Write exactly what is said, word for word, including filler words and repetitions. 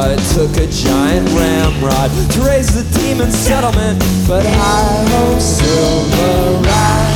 It took a giant ramrod to raise the demon settlement, but hi-ho, Silverado.